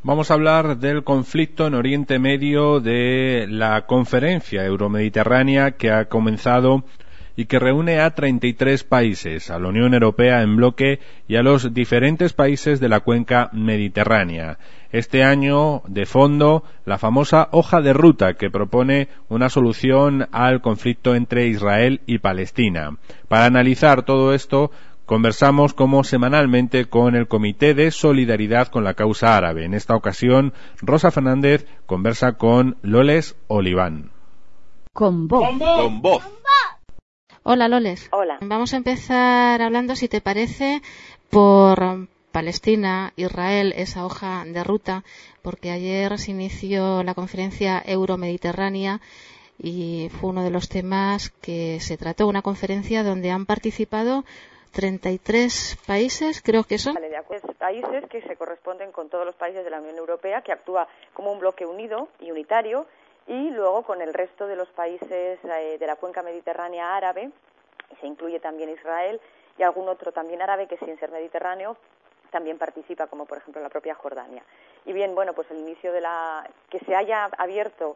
Vamos a hablar del conflicto en Oriente Medio, de la conferencia euromediterránea que ha comenzado y que reúne a 33 países, a la Unión Europea en bloque y a los diferentes países de la cuenca mediterránea. Este año, de fondo, la famosa hoja de ruta que propone una solución al conflicto entre Israel y Palestina. Para analizar todo esto, conversamos como semanalmente con el Comité de Solidaridad con la Causa Árabe. En esta ocasión, Rosa Fernández conversa con Loles Oliván. Con voz. Con voz. Hola, Loles. Hola. Vamos a empezar hablando, si te parece, por Palestina, Israel, esa hoja de ruta, porque ayer se inició la conferencia euromediterránea y fue uno de los temas que se trató, una conferencia donde han participado 33 países, creo que son. Vale, de acuerdo. Países que se corresponden con todos los países de la Unión Europea, que actúa como un bloque unido y unitario, y luego con el resto de los países de la cuenca mediterránea árabe, y se incluye también Israel, y algún otro también árabe que sin ser mediterráneo también participa, como por ejemplo la propia Jordania. Y bien, bueno, pues el inicio de que se haya abierto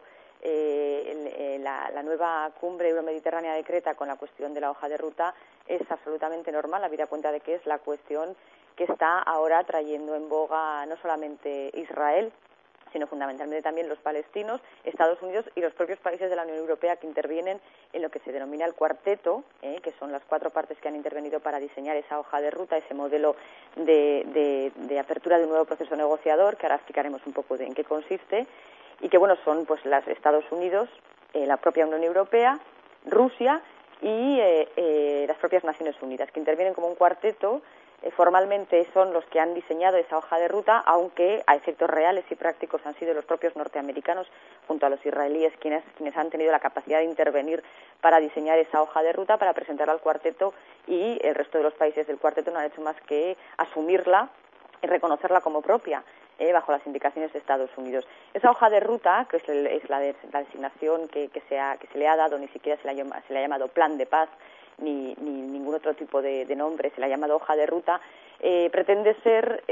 la nueva cumbre euromediterránea de Creta con la cuestión de la hoja de ruta es absolutamente normal, habida cuenta de que es la cuestión que está ahora trayendo en boga no solamente Israel, sino fundamentalmente también los palestinos, Estados Unidos y los propios países de la Unión Europea que intervienen en lo que se denomina el cuarteto, que son las 4 partes que han intervenido para diseñar esa hoja de ruta, ese modelo de apertura de un nuevo proceso negociador, que ahora explicaremos un poco en qué consiste, y que bueno, son pues los Estados Unidos, la propia Unión Europea, Rusia y las propias Naciones Unidas, que intervienen como un cuarteto. Formalmente son los que han diseñado esa hoja de ruta, aunque a efectos reales y prácticos han sido los propios norteamericanos, junto a los israelíes, quienes han tenido la capacidad de intervenir para diseñar esa hoja de ruta, para presentarla al cuarteto, y el resto de los países del cuarteto no han hecho más que asumirla y reconocerla como propia, bajo las indicaciones de Estados Unidos. Esa hoja de ruta, que es la designación que se le ha dado, ni siquiera se le ha llamado plan de paz, ni ningún otro tipo de nombre, se le ha llamado hoja de ruta, pretende ser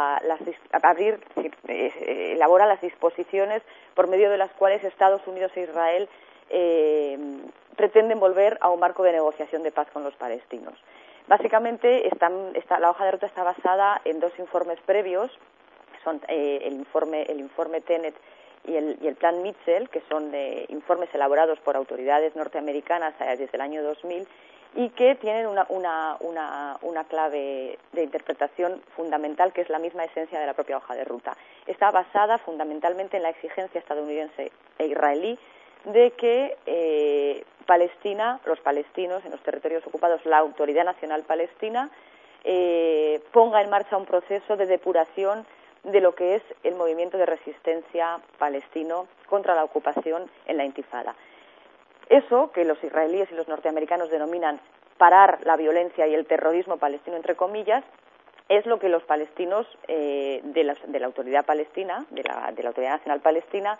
elabora las disposiciones por medio de las cuales Estados Unidos e Israel pretenden volver a un marco de negociación de paz con los palestinos. Básicamente, la hoja de ruta está basada en 2 informes previos, son el informe Tenet y el plan Mitchell, que son informes elaborados por autoridades norteamericanas desde el año 2000 y que tienen una clave de interpretación fundamental, que es la misma esencia de la propia hoja de ruta. Está basada fundamentalmente en la exigencia estadounidense e israelí de que Palestina, los palestinos en los territorios ocupados, la Autoridad Nacional Palestina, ponga en marcha un proceso de depuración de lo que es el movimiento de resistencia palestino contra la ocupación en la Intifada. Eso, que los israelíes y los norteamericanos denominan parar la violencia y el terrorismo palestino, entre comillas, es lo que los palestinos de la Autoridad Palestina, de la Autoridad Nacional Palestina,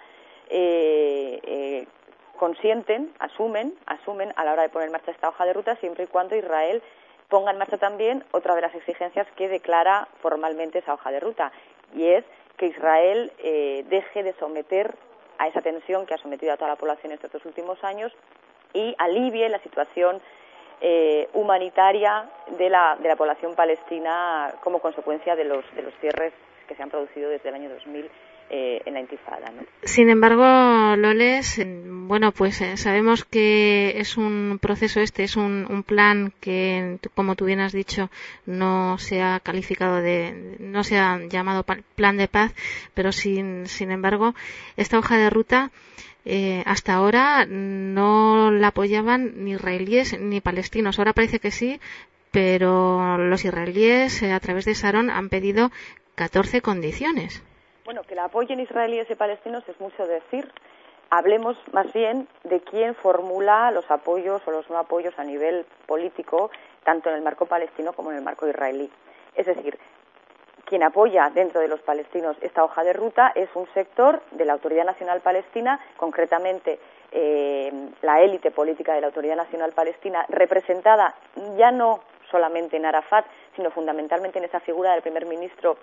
consienten, asumen a la hora de poner en marcha esta hoja de ruta, siempre y cuando Israel ponga en marcha también otra de las exigencias que declara formalmente esa hoja de ruta, y es que Israel deje de someter a esa tensión que ha sometido a toda la población estos 2 últimos años y alivie la situación humanitaria de la población palestina como consecuencia de los cierres que se han producido desde el año 2000 en la Intifada, ¿no? Sin embargo, Loles, bueno, pues sabemos que es un proceso es un plan que, como tú bien has dicho, no se ha calificado no se ha llamado plan de paz, pero sin embargo, esta hoja de ruta hasta ahora no la apoyaban ni israelíes ni palestinos. Ahora parece que sí, pero los israelíes, a través de Sharon, han pedido 14 condiciones. Bueno, que la apoyen israelíes y palestinos es mucho decir. Hablemos más bien de quién formula los apoyos o los no apoyos a nivel político, tanto en el marco palestino como en el marco israelí. Es decir, quien apoya dentro de los palestinos esta hoja de ruta es un sector de la Autoridad Nacional Palestina, concretamente la élite política de la Autoridad Nacional Palestina, representada ya no solamente en Arafat, sino fundamentalmente en esa figura del primer ministro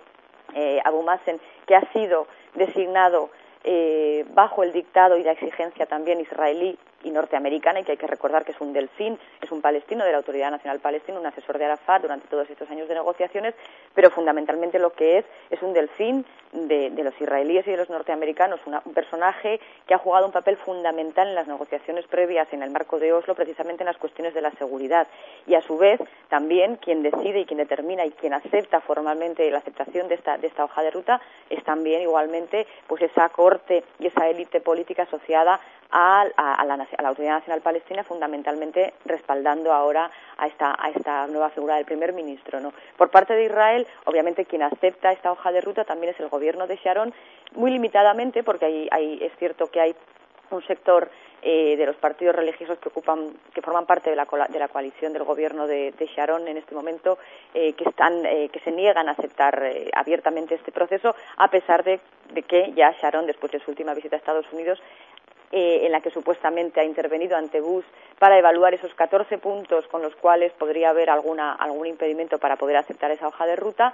Abu Mazen, que ha sido designado bajo el dictado y la exigencia también israelí y norteamericana, y que hay que recordar que es un delfín, es un palestino de la Autoridad Nacional Palestina, un asesor de Arafat durante todos estos años de negociaciones, pero fundamentalmente lo que es un delfín de los israelíes y de los norteamericanos, un personaje que ha jugado un papel fundamental en las negociaciones previas en el marco de Oslo, precisamente en las cuestiones de la seguridad, y a su vez también quien decide y quien determina y quien acepta formalmente la aceptación de esta hoja de ruta es también igualmente pues esa corte y esa élite política asociada a la Autoridad Nacional Palestina, fundamentalmente respaldando ahora a esta nueva figura del primer ministro, ¿no? Por parte de Israel, obviamente quien acepta esta hoja de ruta también es el gobierno de Sharon, muy limitadamente, porque es cierto que hay un sector de los partidos religiosos que forman parte de la coalición del gobierno de Sharon en este momento, que se niegan a aceptar abiertamente este proceso, a pesar de que ya Sharon, después de su última visita a Estados Unidos, en la que supuestamente ha intervenido ante Bush para evaluar esos 14 puntos con los cuales podría haber algún impedimento para poder aceptar esa hoja de ruta,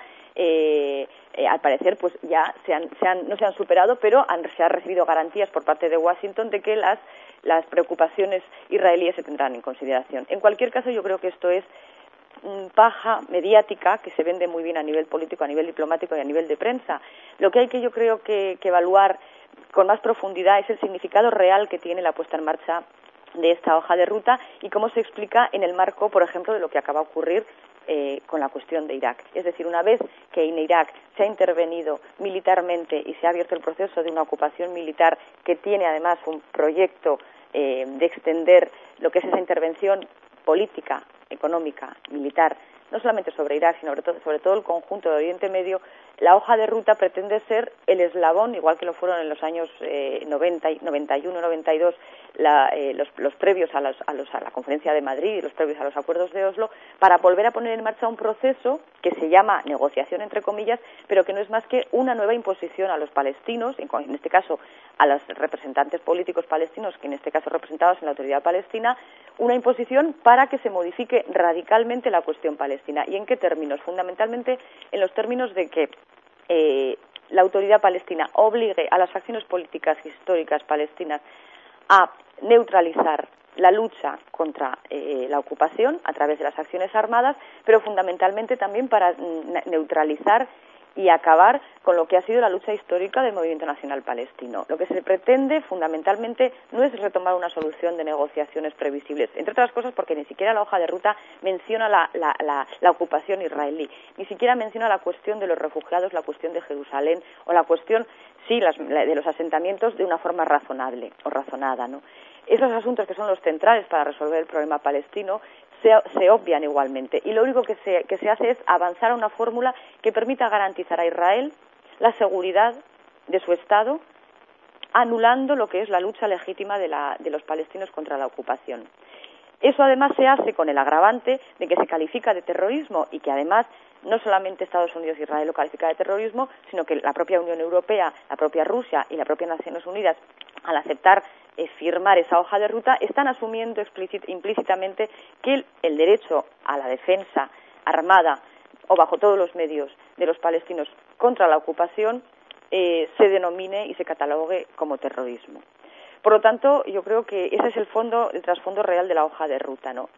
al parecer pues ya no se han superado, pero se han recibido garantías por parte de Washington de que las preocupaciones israelíes se tendrán en consideración. En cualquier caso, yo creo que esto es paja mediática que se vende muy bien a nivel político, a nivel diplomático y a nivel de prensa. Lo que hay que yo creo que evaluar con más profundidad es el significado real que tiene la puesta en marcha de esta hoja de ruta y cómo se explica en el marco, por ejemplo, de lo que acaba de ocurrir con la cuestión de Irak. Es decir, una vez que en Irak se ha intervenido militarmente y se ha abierto el proceso de una ocupación militar que tiene además un proyecto de extender lo que es esa intervención política, económica, militar, no solamente sobre Irak, sino sobre todo el conjunto de Oriente Medio, la hoja de ruta pretende ser el eslabón, igual que lo fueron en los años 90, 91, 92, los previos a la Conferencia de Madrid y los previos a los acuerdos de Oslo, para volver a poner en marcha un proceso que se llama negociación, entre comillas, pero que no es más que una nueva imposición a los palestinos, en este caso a los representantes políticos palestinos, que en este caso representados en la Autoridad Palestina, una imposición para que se modifique radicalmente la cuestión palestina. ¿Y en qué términos? Fundamentalmente en los términos de que la Autoridad Palestina obligue a las facciones políticas históricas palestinas a neutralizar la lucha contra la ocupación a través de las acciones armadas, pero fundamentalmente también para neutralizar y acabar con lo que ha sido la lucha histórica del movimiento nacional palestino. Lo que se pretende fundamentalmente no es retomar una solución de negociaciones previsibles, entre otras cosas porque ni siquiera la hoja de ruta menciona la ocupación israelí, ni siquiera menciona la cuestión de los refugiados, la cuestión de Jerusalén o la cuestión, sí, de los asentamientos de una forma razonable o razonada, ¿no? Esos asuntos que son los centrales para resolver el problema palestino se obvian igualmente, y lo único que se hace es avanzar a una fórmula que permita garantizar a Israel la seguridad de su Estado, anulando lo que es la lucha legítima de los palestinos contra la ocupación. Eso además se hace con el agravante de que se califica de terrorismo y que además no solamente Estados Unidos y Israel lo califica de terrorismo, sino que la propia Unión Europea, la propia Rusia y la propia Naciones Unidas, al aceptar firmar esa hoja de ruta, están asumiendo implícitamente que el derecho a la defensa armada o bajo todos los medios de los palestinos contra la ocupación se denomine y se catalogue como terrorismo. Por lo tanto, yo creo que ese es el trasfondo real de la hoja de ruta, ¿no?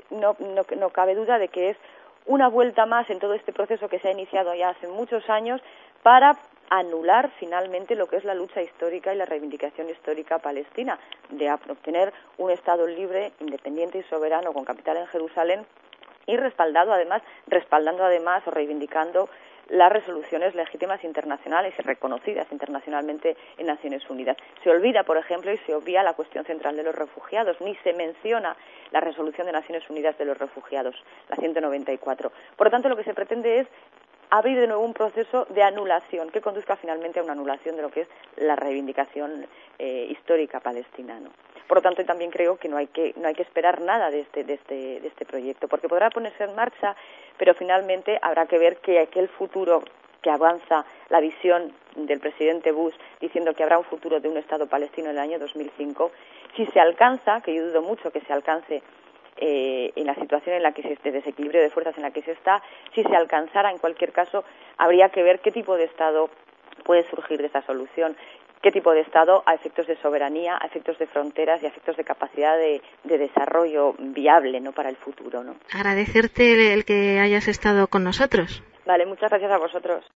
No cabe duda de que es una vuelta más en todo este proceso que se ha iniciado ya hace muchos años para anular finalmente lo que es la lucha histórica y la reivindicación histórica palestina de obtener un Estado libre, independiente y soberano con capital en Jerusalén y respaldando además o reivindicando las resoluciones legítimas internacionales y reconocidas internacionalmente en Naciones Unidas. Se olvida, por ejemplo, y se obvia la cuestión central de los refugiados, ni se menciona la resolución de Naciones Unidas de los refugiados, la 194. Por lo tanto, lo que se pretende es abrir de nuevo un proceso de anulación que conduzca finalmente a una anulación de lo que es la reivindicación histórica palestina, ¿no? Por lo tanto, también creo que no hay que esperar nada de este proyecto, porque podrá ponerse en marcha, pero finalmente habrá que ver que aquel futuro que avanza la visión del presidente Bush diciendo que habrá un futuro de un Estado palestino en el año 2005, si se alcanza, que yo dudo mucho que se alcance en la situación en la que de desequilibrio de fuerzas en la que se está. Si se alcanzara, en cualquier caso, habría que ver qué tipo de Estado puede surgir de esa solución, qué tipo de Estado a efectos de soberanía, a efectos de fronteras y a efectos de capacidad de desarrollo viable, ¿no?, para el futuro, ¿no? Agradecerte el que hayas estado con nosotros. Vale, muchas gracias a vosotros.